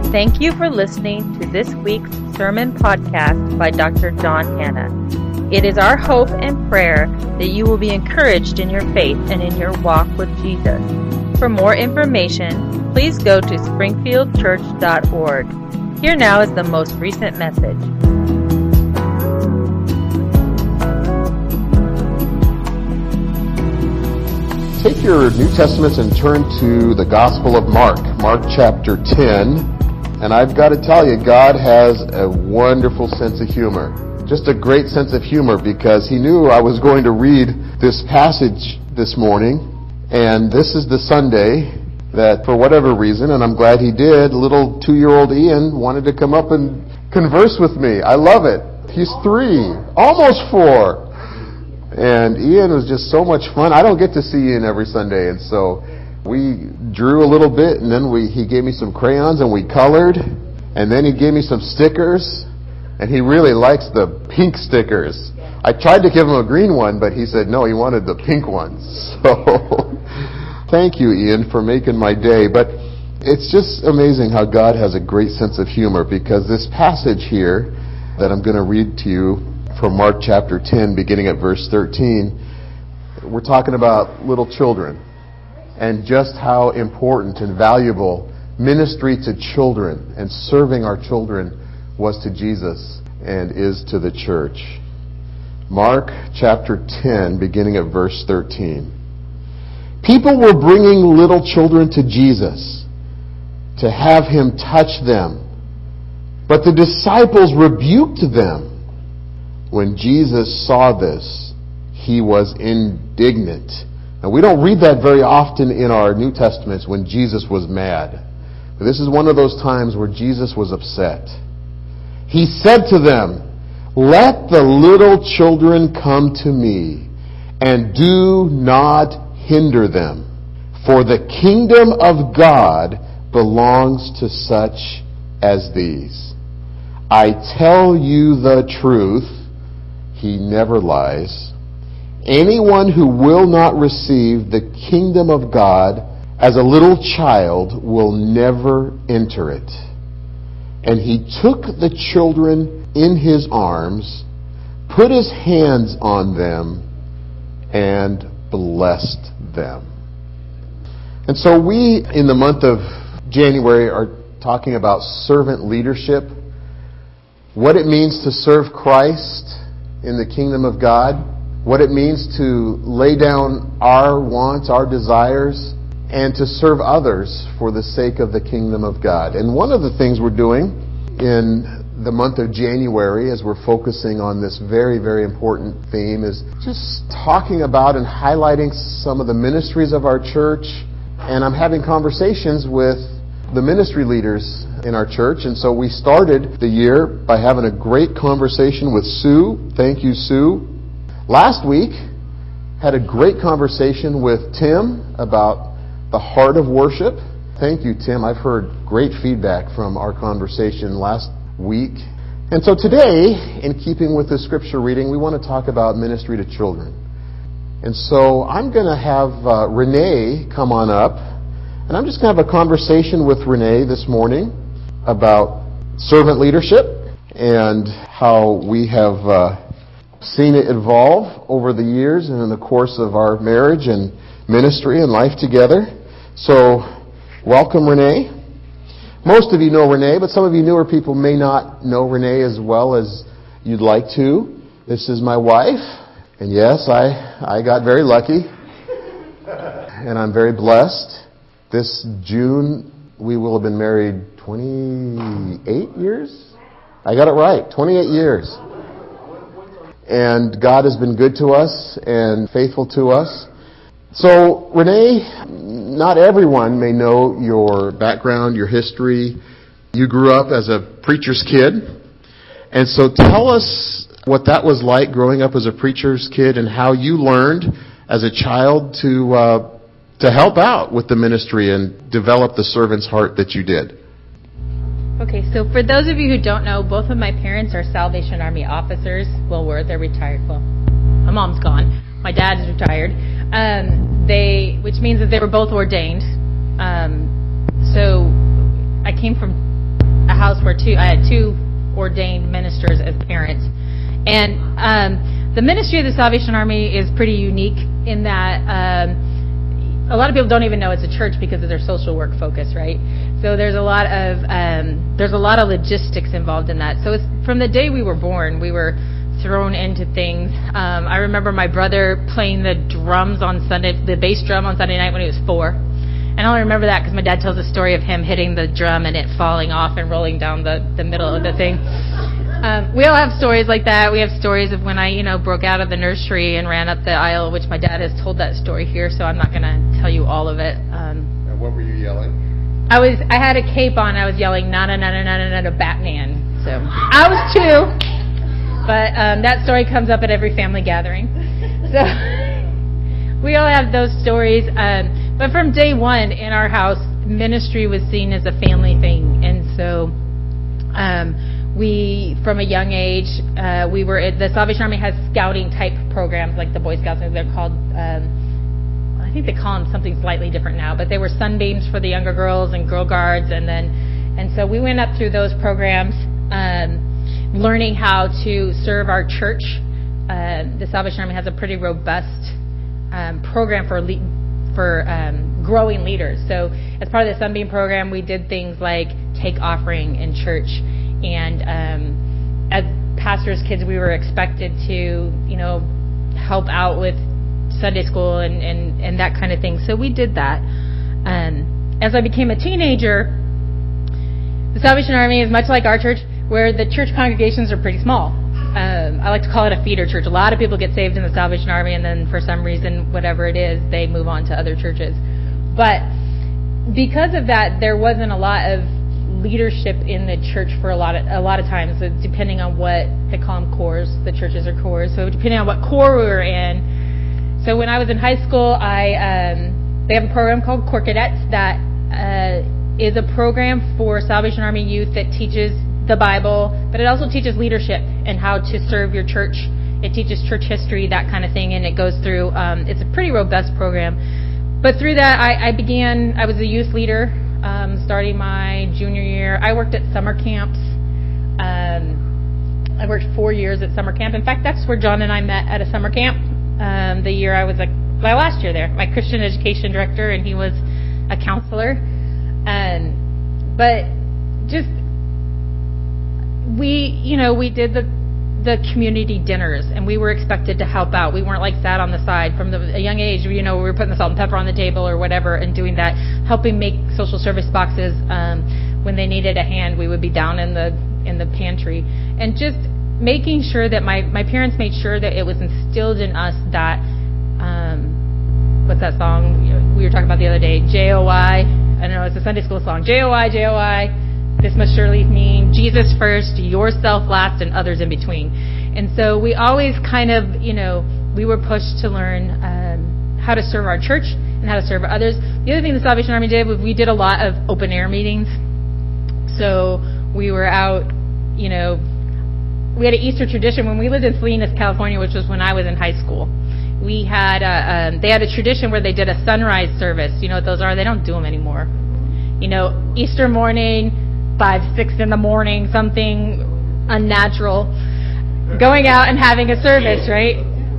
Thank you for listening to this week's sermon podcast by Dr. John Hanna. It is our hope and prayer that you will be encouraged in your faith and in your walk with Jesus. For more information, please go to springfieldchurch.org. Here now is the most recent message. Take your New Testaments and turn to the Gospel of Mark, Mark chapter 10. And I've got to tell you, God has a wonderful sense of humor. Just a great sense of humor, because He knew I was going to read this passage this morning. And this is the Sunday that, for whatever reason, and I'm glad He did, little 2-year-old Ian wanted to come up and converse with me. I love it. He's 3, almost 4. And Ian was just so much fun. I don't get to see Ian every Sunday, and so we drew a little bit, and then he gave me some crayons, and we colored, and then he gave me some stickers, and he really likes the pink stickers. I tried to give him a green one, but he said no, he wanted the pink ones. So thank you, Ian, for making my day. But it's just amazing how God has a great sense of humor, because this passage here that I'm going to read to you from Mark chapter 10, beginning at verse 13, we're talking about little children and just how important and valuable ministry to children and serving our children was to Jesus and is to the church. Mark chapter 10, beginning at verse 13. People were bringing little children to Jesus to have Him touch them, but the disciples rebuked them. When Jesus saw this, He was indignant. Now, we don't read that very often in our New Testaments when Jesus was mad. But this is one of those times where Jesus was upset. He said to them, "Let the little children come to me, and do not hinder them, for the kingdom of God belongs to such as these. I tell you the truth, He never lies. Anyone who will not receive the kingdom of God as a little child will never enter it." And He took the children in His arms, put His hands on them, and blessed them. And so we, in the month of January, are talking about servant leadership, what it means to serve Christ in the kingdom of God, what it means to lay down our wants, our desires, and to serve others for the sake of the kingdom of God. And one of the things we're doing in the month of January, as we're focusing on this very, very important theme, is just talking about and highlighting some of the ministries of our church. And I'm having conversations with the ministry leaders in our church. And so we started the year by having a great conversation with Sue. Thank you, Sue. Last week, had a great conversation with Tim about the heart of worship. Thank you, Tim. I've heard great feedback from our conversation last week. And so today, in keeping with the scripture reading, we want to talk about ministry to children. And so I'm going to have Renee come on up. And I'm just going to have a conversation with Renee this morning about servant leadership and how we have seen it evolve over the years and in the course of our marriage and ministry and life together. So, welcome, Renee. Most of you know Renee, but some of you newer people may not know Renee as well as you'd like to. This is my wife, and yes, I got very lucky, and I'm very blessed. This June, we will have been married 28 years? I got it right, 28 years. And God has been good to us and faithful to us. So, Renee, not everyone may know your background, your history. You grew up as a preacher's kid. And so tell us what that was like growing up as a preacher's kid and how you learned as a child to help out with the ministry and develop the servant's heart that you did. Okay, so for those of you who don't know, both of my parents are Salvation Army officers. Well, they're retired. Well, my mom's gone. My dad's retired. Which means that they were both ordained. So I came from a house where I had two ordained ministers as parents. And the ministry of the Salvation Army is pretty unique in that a lot of people don't even know it's a church because of their social work focus, right? So there's a lot of logistics involved in that. So it's, from the day we were born, we were thrown into things. I remember my brother playing the drums on Sunday, the bass drum on Sunday night when he was 4. And I only remember that because my dad tells a story of him hitting the drum and it falling off and rolling down the middle of the thing. We all have stories like that. We have stories of when I, broke out of the nursery and ran up the aisle, which my dad has told that story here, so I'm not going to tell you all of it. And what were you yelling? I had a cape on. I was yelling, na na na na na na na Batman. So I was 2, but that story comes up at every family gathering. So we all have those stories. But from day one in our house, ministry was seen as a family thing, and so we, from a young age, the Salvation Army has scouting type programs like the Boy Scouts. They're called, I think they call them something slightly different now, but they were sunbeams for the younger girls and Girl Guards, and so we went up through those programs, learning how to serve our church. The Salvation Army has a pretty robust program for growing leaders. So as part of the Sunbeam program, we did things like take offering in church. And as pastors' kids, we were expected to, help out with Sunday school and that kind of thing. So we did that. As I became a teenager, the Salvation Army is much like our church, where the church congregations are pretty small. I like to call it a feeder church. A lot of people get saved in the Salvation Army, and then for some reason, whatever it is, they move on to other churches. But because of that, there wasn't a lot of leadership in the church for a lot of times, so depending on what they call them, cores. The churches are cores. So depending on what core we were in. So when I was in high school, they have a program called Core Cadets that is a program for Salvation Army youth that teaches the Bible, but it also teaches leadership and how to serve your church. It teaches church history, that kind of thing, and it goes through. It's a pretty robust program. But through that, I was a youth leader. Starting my junior year, I worked at summer camps. I worked 4 years at summer camp. In fact, that's where John and I met, at a summer camp. The year I was my last year there. My Christian education director, and he was a counselor. But just we did the community dinners, and we were expected to help out. We weren't sat on the side from a young age. We were putting the salt and pepper on the table or whatever and doing that, helping make social service boxes. When they needed a hand, we would be down in the pantry, and just making sure that my parents made sure that it was instilled in us that what's that song we were talking about the other day? J-O-I. I don't know. It's a Sunday school song. J-O-I, J-O-I. This must surely mean Jesus first, yourself last, and others in between. And so we always kind of, we were pushed to learn how to serve our church and how to serve others. The other thing the Salvation Army did was we did a lot of open air meetings. So we were out, we had an Easter tradition when we lived in Salinas, California, which was when I was in high school. We had they had a tradition where they did a sunrise service. You know what those are? They don't do them anymore. Easter morning, 5, 6 in the morning, something unnatural, going out and having a service, right?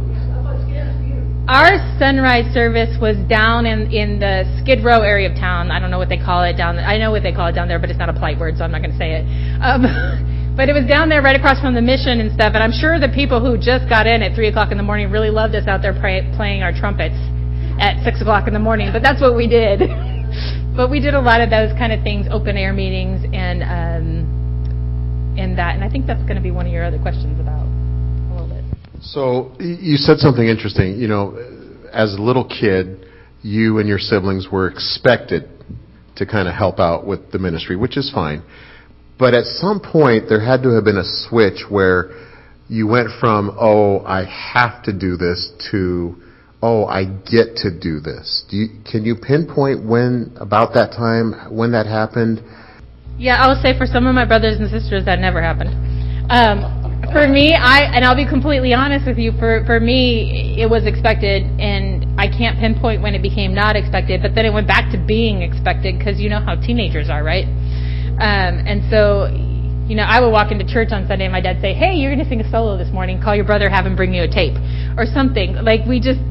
Our sunrise service was down in the Skid Row area of town. I don't know what they call it down there. I know what they call it down there, but it's not a polite word, so I'm not going to say it. But it was down there right across from the mission and stuff, and I'm sure the people who just got in at 3 o'clock in the morning really loved us out there playing our trumpets at 6 o'clock in the morning, but that's what we did. But we did a lot of those kind of things, open air meetings, and that. And I think that's going to be one of your other questions about a little bit. So you said something interesting. As a little kid, you and your siblings were expected to kind of help out with the ministry, which is fine. But at some point, there had to have been a switch where you went from, I have to do this, to, I get to do this. Can you pinpoint about that time, when that happened? Yeah, I'll say for some of my brothers and sisters, that never happened. For me, I'll be completely honest with you, for me, it was expected, and I can't pinpoint when it became not expected, but then it went back to being expected, because you know how teenagers are, right? And so, I would walk into church on Sunday and my dad say, hey, you're going to sing a solo this morning. Call your brother, have him bring you a tape or something. Like we just,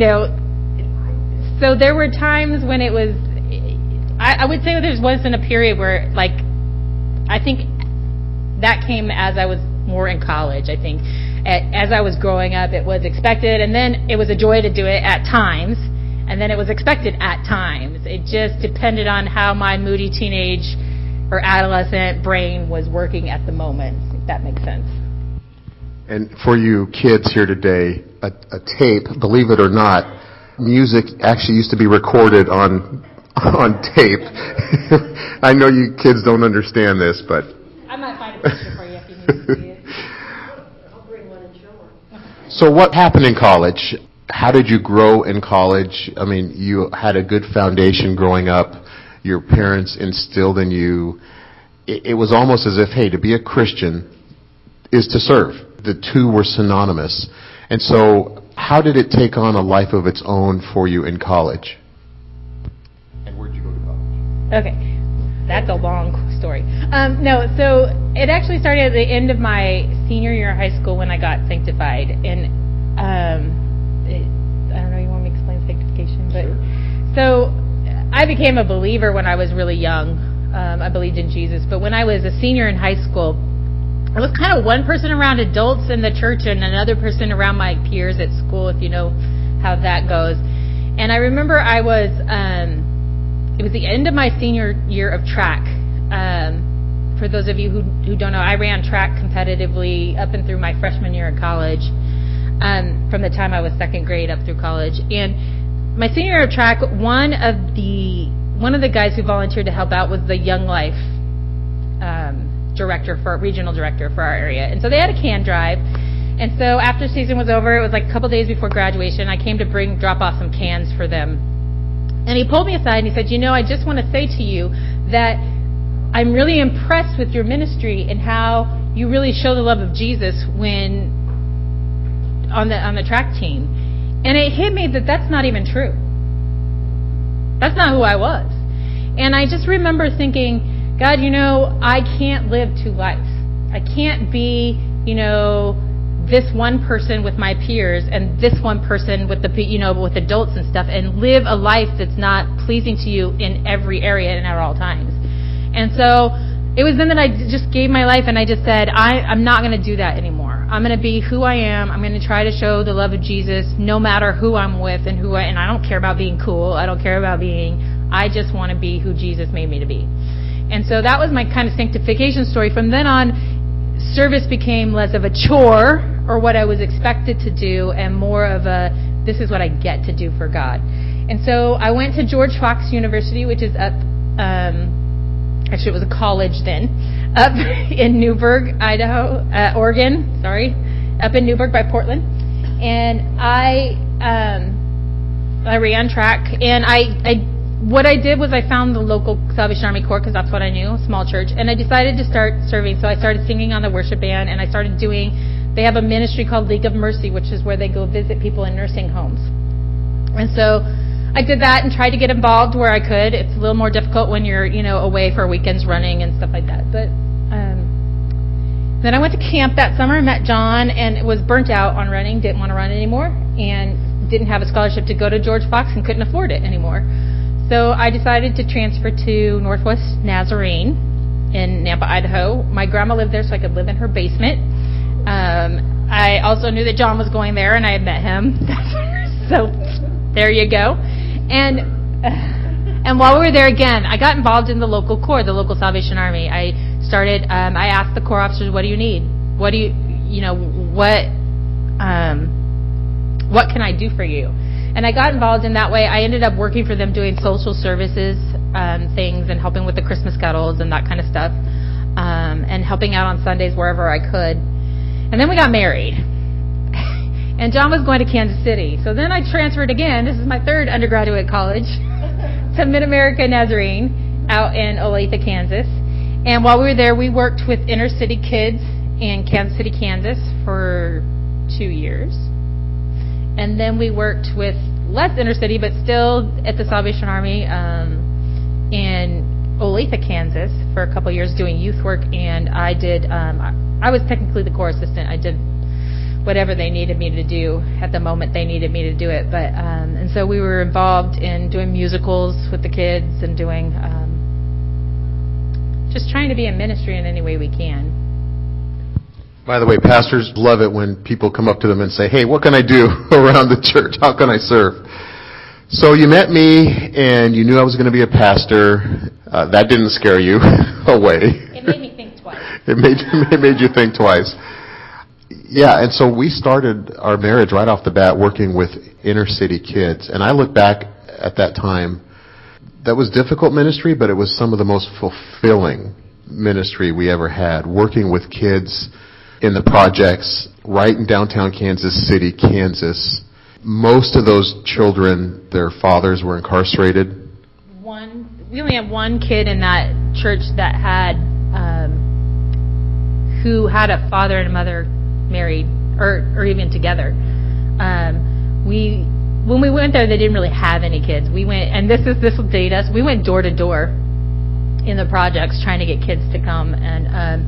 so there were times when it was, I would say there wasn't a period where, like, I think that came as I was more in college. I think as I was growing up, it was expected, and then it was a joy to do it at times, and then it was expected at times. It just depended on how my moody teenage or adolescent brain was working at the moment, if that makes sense. And for you kids here today, a tape, believe it or not, music actually used to be recorded on tape. I know you kids don't understand this, but I might find a picture for you if you need to see it. I'll bring one and show her. So what happened in college? How did you grow in college? I mean, you had a good foundation growing up. Your parents instilled in you. It was almost as if, hey, to be a Christian is to serve. The two were synonymous. And so how did it take on a life of its own for you in college? And where did you go to college? Okay. That's a long story. No, so it actually started at the end of my senior year of high school when I got sanctified. And I don't know, you want me to explain sanctification? But Sure. So I became a believer when I was really young. I believed in Jesus. But when I was a senior in high school, I was kind of one person around adults in the church and another person around my peers at school, if you know how that goes. And I remember it was the end of my senior year of track. For those of you who don't know, I ran track competitively up and through my freshman year of college, from the time I was second grade up through college. And my senior year of track, one of the guys who volunteered to help out was the Young Life regional director for our area. And so they had a can drive. And so after season was over, it was like a couple days before graduation, I came to drop off some cans for them. And he pulled me aside and he said, I just want to say to you that I'm really impressed with your ministry and how you really show the love of Jesus when on the track team. And it hit me that that's not even true. That's not who I was. And I just remember thinking, God, I can't live two lives. I can't be, this one person with my peers and this one person with with adults and stuff, and live a life that's not pleasing to you in every area and at all times. And so it was then that I just gave my life and I just said, I'm not going to do that anymore. I'm going to be who I am. I'm going to try to show the love of Jesus no matter who I'm with and and I don't care about being cool. I don't care about I just want to be who Jesus made me to be. And so that was my kind of sanctification story. From then on, service became less of a chore or what I was expected to do and more of this is what I get to do for God. And so I went to George Fox University, which is up, actually it was a college then, up in Newberg, Oregon, up in Newberg by Portland. And I ran track, and what I did was I found the local Salvation Army Corps, because that's what I knew, small church, and I decided to start serving. So I started singing on the worship band, and I started they have a ministry called League of Mercy, which is where they go visit people in nursing homes. And so I did that and tried to get involved where I could. It's a little more difficult when you're, away for weekends running and stuff like that. But then I went to camp that summer and met John, and was burnt out on running, didn't want to run anymore, and didn't have a scholarship to go to George Fox and couldn't afford it anymore. So I decided to transfer to Northwest Nazarene in Nampa, Idaho. My grandma lived there, so I could live in her basement. I also knew that John was going there, and I had met him. So there you go. And while we were there again, I got involved in the local Corps, the local Salvation Army. I asked the Corps officers, what do you need? What can I do for you? And I got involved in that way. I ended up working for them doing social services things and helping with the Christmas kettles and that kind of stuff, and helping out on Sundays wherever I could. And then we got married. And John was going to Kansas City. So then I transferred again. This is my third undergraduate college to Mid-America Nazarene out in Olathe, Kansas. And while we were there, we worked with inner city kids in Kansas City, Kansas for 2 years. And then we worked with less inner city, but still at the Salvation Army in Olathe, Kansas for a couple years doing youth work, and I did, I was technically the corps assistant. I did whatever they needed me to do at the moment they needed me to do it. But and so we were involved in doing musicals with the kids and doing just trying to be in ministry in any way we can. By the way, pastors love it when people come up to them and say, hey, what can I do around the church? How can I serve? So you met me and you knew I was going to be a pastor. That didn't scare you away. It made me think twice. It made you think twice. Yeah, and so we started our marriage right off the bat working with inner city kids. And I look back at that time, that was difficult ministry, but it was some of the most fulfilling ministry we ever had, working with kids in the projects right in downtown Kansas City, Kansas. Most of those children, their fathers were incarcerated. We only had one kid in that church that had, who had a father and a mother married or even together. When we went there, they didn't really have any kids. We went, and this will date us. We went door to door in the projects trying to get kids to come. And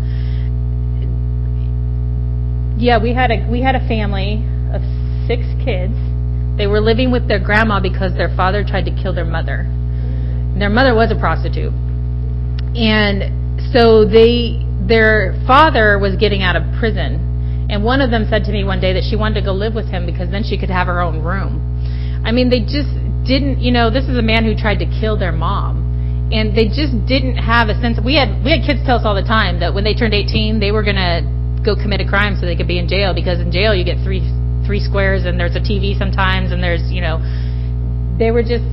we had a family of 6 kids. They were living with their grandma because their father tried to kill their mother. Their mother was a prostitute, and so their father was getting out of prison. And one of them said to me one day that she wanted to go live with him because then she could have her own room. I mean, they just didn't, this is a man who tried to kill their mom. And they just didn't have a sense. We had kids tell us all the time that when they turned 18, they were going to go commit a crime so they could be in jail, because in jail you get three squares and there's a TV sometimes and there's, they were just,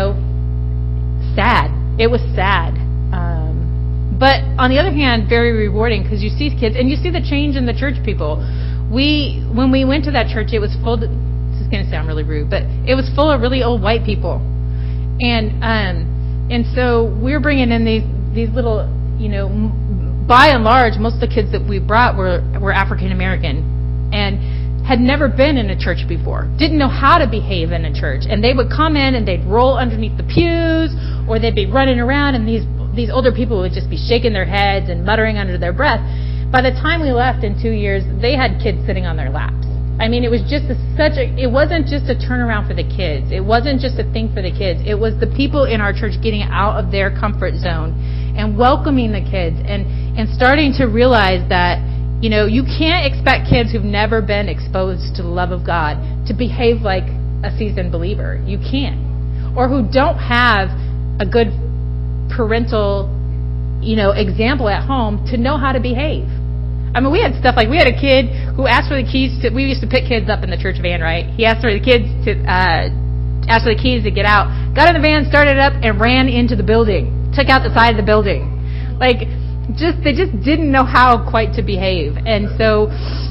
sad. It was sad. But on the other hand, very rewarding, because you see kids and you see the change in the church people. When we went to that church, it was full. This is going to sound really rude, but it was full of really old white people, and so we're bringing in these little, by and large, most of the kids that we brought were African American and had never been in a church before, didn't know how to behave in a church, and they would come in and they'd roll underneath the pews, or they'd be running around, and these older people would just be shaking their heads and muttering under their breath. By the time we left in 2 years, they had kids sitting on their laps. I mean, it was just it wasn't just a turnaround for the kids. It wasn't just a thing for the kids. It was the people in our church getting out of their comfort zone and welcoming the kids and starting to realize that, you can't expect kids who've never been exposed to the love of God to behave like a seasoned believer. You can't. Or who don't have a good parental, example at home to know how to behave. I mean, we had stuff like, we had a kid who asked for the keys to, we used to pick kids up in the church van, right? He asked for the keys to get out, got in the van, started it up, and ran into the building, took out the side of the building. Like, they just didn't know how quite to behave. And so,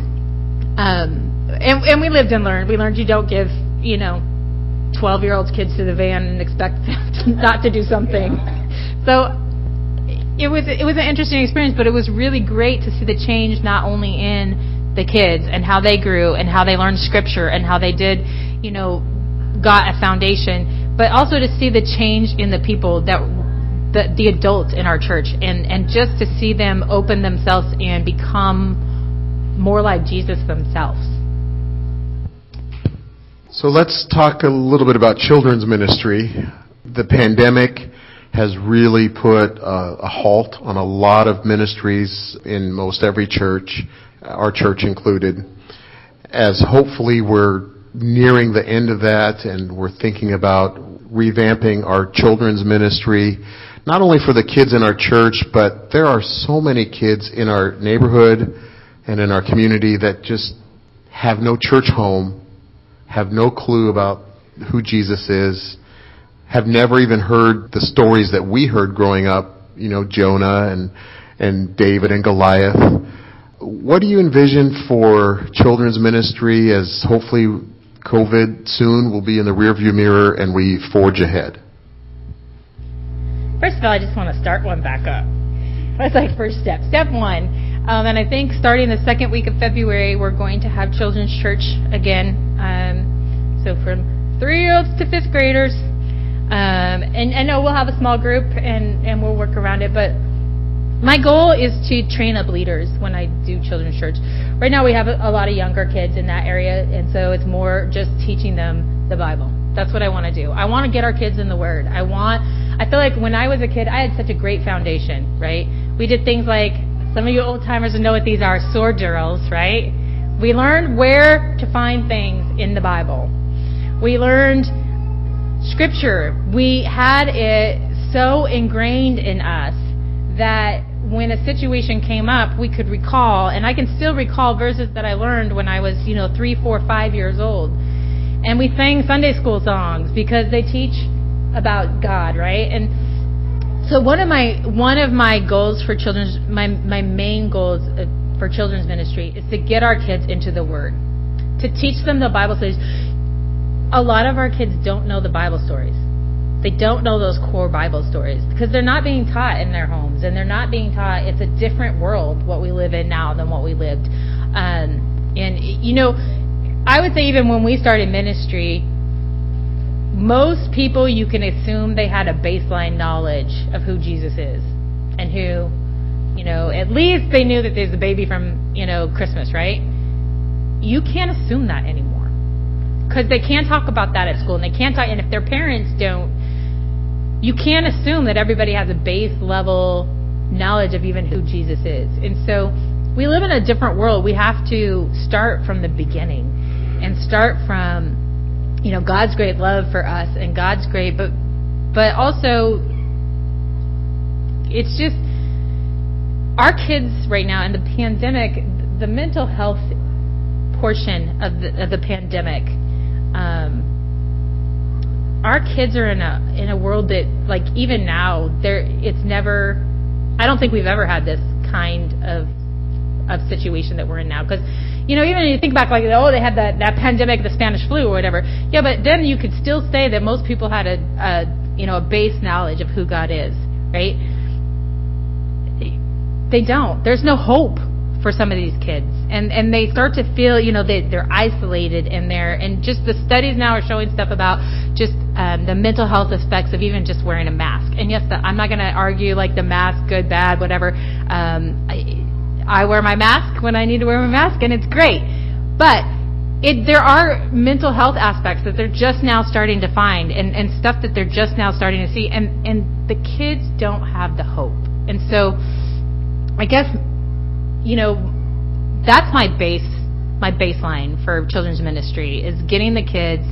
and we lived and learned. We learned you don't give, 12-year-old kids to the van and expect them not to do something. So it was an interesting experience, but it was really great to see the change not only in the kids and how they grew and how they learned Scripture and how they did, got a foundation, but also to see the change in the people the adults in our church and just to see them open themselves and become more like Jesus themselves. So let's talk a little bit about children's ministry. The pandemic has really put a halt on a lot of ministries in most every church, our church included. As hopefully we're nearing the end of that and we're thinking about revamping our children's ministry, not only for the kids in our church, but there are so many kids in our neighborhood and in our community that just have no church home, have no clue about who Jesus is, have never even heard the stories that we heard growing up, Jonah and David and Goliath. What do you envision for children's ministry as hopefully COVID soon will be in the rearview mirror and we forge ahead? First of all, I just want to start one back up. That's like first step. Step one. And I think starting the second week of February, we're going to have children's church again. So from 3-year-olds to 5th graders. And And I know we'll have a small group and we'll work around it, but my goal is to train up leaders when I do children's church. Right now we have a lot of younger kids in that area, and so it's more just teaching them the Bible. That's what I want to do. I want to get our kids in the Word. I feel like when I was a kid, I had such a great foundation, right? We did things like, some of you old timers will know what these are, sword drills, right? We learned where to find things in the Bible. We learned Scripture. We had it so ingrained in us that when a situation came up, we could recall, and I can still recall verses that I learned when I was, 3, 4, 5 years old. And we sang Sunday school songs because they teach about God, right? And so one of my goals for children's, my main goals for children's ministry is to get our kids into the Word, to teach them the Bible stories. A lot of our kids don't know the Bible stories. They don't know those core Bible stories because they're not being taught in their homes, and they're not being taught. It's a different world what we live in now than what we lived. I would say even when we started ministry, most people, you can assume they had a baseline knowledge of who Jesus is and who, at least they knew that there's a baby from, Christmas, right? You can't assume that anymore because they can't talk about that at school, and they can't talk. And if their parents don't, you can't assume that everybody has a base level knowledge of even who Jesus is. And so we live in a different world. We have to start from the beginning and start from, God's great love for us and God's great, but also it's just our kids right now in the pandemic, the mental health portion of the pandemic. Our kids are in a world that, like, even now, I don't think we've ever had this kind of situation that we're in now. Because, even when you think back, like, they had that pandemic, the Spanish flu or whatever. Yeah, but then you could still say that most people had a base knowledge of who God is, right? They don't. There's no hope for some of these kids, and they start to feel, they're isolated in there. And just the studies now are showing stuff about just the mental health effects of even just wearing a mask. And yes, I'm not going to argue like the mask, good, bad, whatever. I wear my mask when I need to wear my mask, and it's great. But there are mental health aspects that they're just now starting to find, and stuff that they're just now starting to see, and the kids don't have the hope. And so, I guess, that's my baseline for children's ministry is getting the kids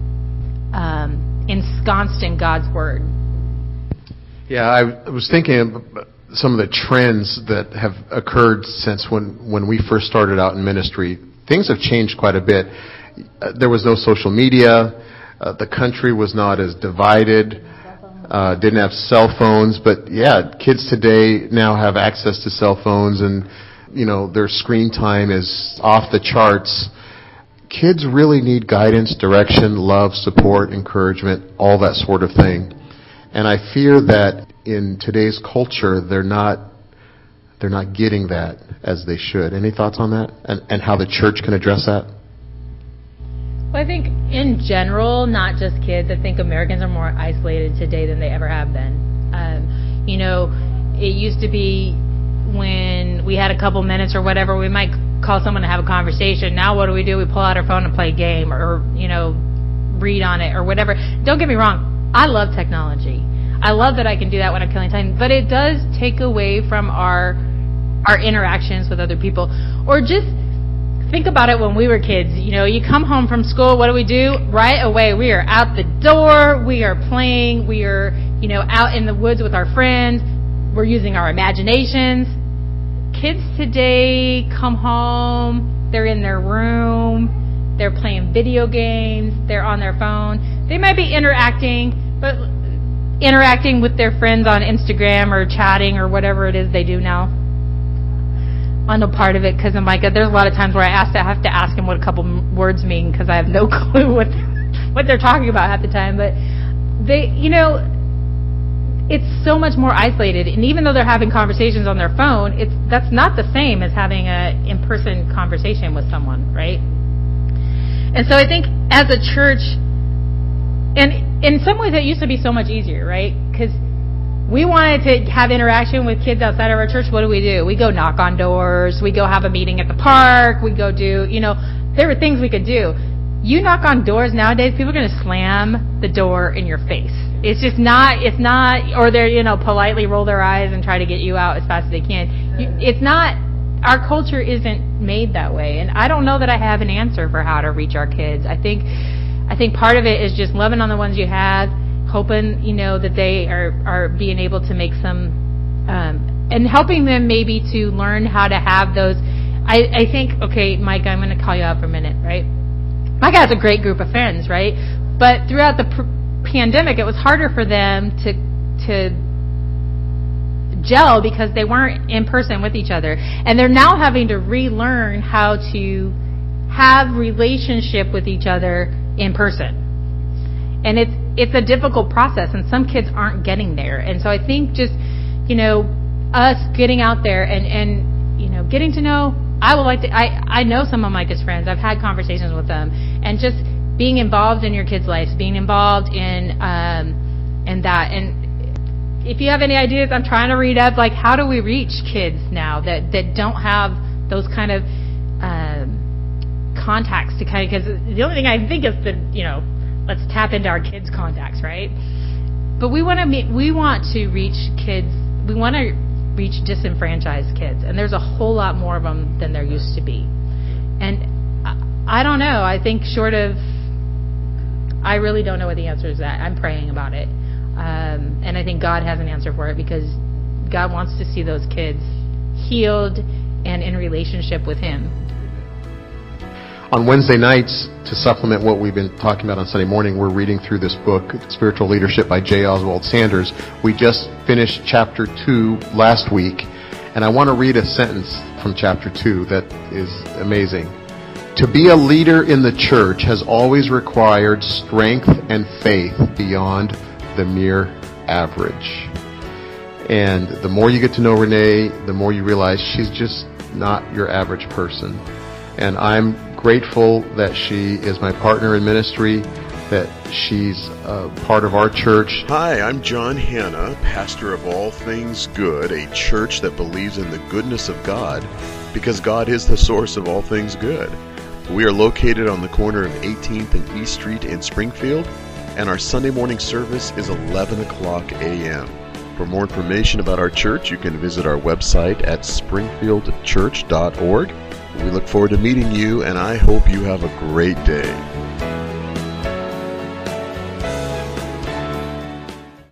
ensconced in God's Word. Yeah, I was thinking of some of the trends that have occurred since when we first started out in ministry. Things have changed quite a bit. There was no social media. The country was not as divided. Didn't have cell phones. But yeah, kids today now have access to cell phones, and their screen time is off the charts. Kids really need guidance, direction, love, support, encouragement, all that sort of thing. And I fear that in today's culture, they're not getting that as they should. Any thoughts on that? And how the church can address that? Well, I think in general, not just kids, I think Americans are more isolated today than they ever have been. It used to be when we had a couple minutes or whatever, we might call someone to have a conversation. Now what do? We pull out our phone and play a game or, read on it or whatever. Don't get me wrong. I love technology. I love that I can do that when I'm killing time, but it does take away from our interactions with other people. Or just think about it when we were kids. You come home from school, what do? Right away, we are out the door, we are playing, we are, out in the woods with our friends, we're using our imaginations. Kids today come home, they're in their room, they're playing video games, they're on their phone. They might be interacting with their friends on Instagram or chatting or whatever it is they do now. I know part of it because I'm like, there's a lot of times where I have to ask them what a couple words mean because I have no clue what they're talking about half the time. But they, it's so much more isolated. And even though they're having conversations on their phone, that's not the same as having an in-person conversation with someone, right? And so I think as a church, and in some ways, it used to be so much easier, right? Because we wanted to have interaction with kids outside of our church. What do? We go knock on doors. We go have a meeting at the park. We go do, there were things we could do. You knock on doors nowadays, people are going to slam the door in your face. It's not, or they're, politely roll their eyes and try to get you out as fast as they can. It's not, our culture isn't made that way. And I don't know that I have an answer for how to reach our kids. I think part of it is just loving on the ones you have, hoping, that they are being able to make some, and helping them maybe to learn how to have those. I think, okay, Mike, I'm going to call you out for a minute, right? Mike has a great group of friends, right? But throughout the pandemic, it was harder for them to gel because they weren't in person with each other. And they're now having to relearn how to have relationship with each other in person. And it's a difficult process, and some kids aren't getting there. And so I think just, us getting out there and getting to know, I know some of Micah's friends. I've had conversations with them, and just being involved in your kids' lives, being involved in that. And if you have any ideas, I'm trying to read up, how do we reach kids now that don't have those kind of contacts to because the only thing I think is that, let's tap into our kids' contacts, right? But we want to reach kids. We want to reach disenfranchised kids, and there's a whole lot more of them than there used to be. And I don't know. I think I really don't know what the answer is. That I'm praying about it, and I think God has an answer for it, because God wants to see those kids healed and in relationship with Him. On Wednesday nights, to supplement what we've been talking about on Sunday morning, we're reading through this book, Spiritual Leadership by J. Oswald Sanders. We just finished chapter 2 last week, and I want to read a sentence from chapter 2 that is amazing. To be a leader in the church has always required strength and faith beyond the mere average. And the more you get to know Renee, the more you realize she's just not your average person. And I'm grateful that she is my partner in ministry, that she's part of our church. Hi, I'm John Hanna, pastor of All Things Good, a church that believes in the goodness of God, because God is the source of all things good. We are located on the corner of 18th and East Street in Springfield, and our Sunday morning service is 11 o'clock a.m. For more information about our church, you can visit our website at springfieldchurch.org. We look forward to meeting you, and I hope you have a great day.